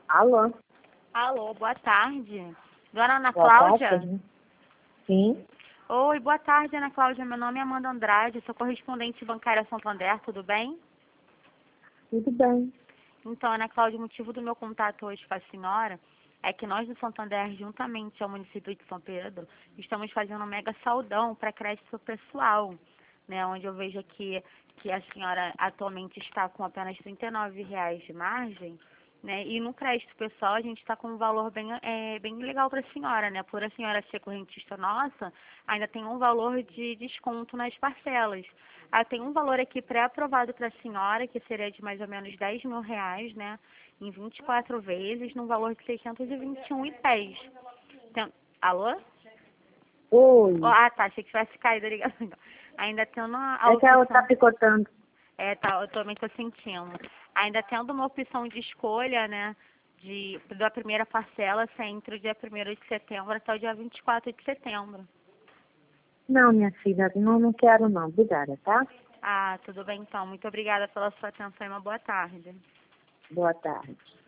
Alô? Alô, boa tarde. Dona Ana Boa Cláudia? tarde. Sim, Oi, boa tarde, Ana Cláudia. Meu nome é Amanda Andrade, sou correspondente bancária Santander, tudo bem? tudo bem. Então, Ana Cláudia, o motivo do meu contato hoje com a senhora é que nós do Santander, juntamente ao município de São Pedro, estamos fazendo um mega saldão para crédito pessoal, né? Onde eu vejo aqui que a senhora atualmente está com apenas R$ 39 de margem, né? E no crédito pessoal a gente está com um valor bem legal para a senhora, né? Por a senhora ser correntista nossa, ainda tem um valor de desconto nas parcelas. Tem um valor aqui pré-aprovado para a senhora, que seria de mais ou menos R$ 10.000, né? Em 24 vezes, num valor de 621,10. Alô? Oi. Tá, achei que tivesse caído a ligação. Ainda tendo a É que ela tá opção. picotando. Tá, eu também tô sentindo. Ainda tendo uma opção de escolha, né? Da primeira parcela, ser entre o dia 1º de setembro até o dia 24 de setembro. Não, minha filha, não quero não. Obrigada, tá? Tudo bem então. Muito obrigada pela sua atenção e uma boa tarde. Boa tarde.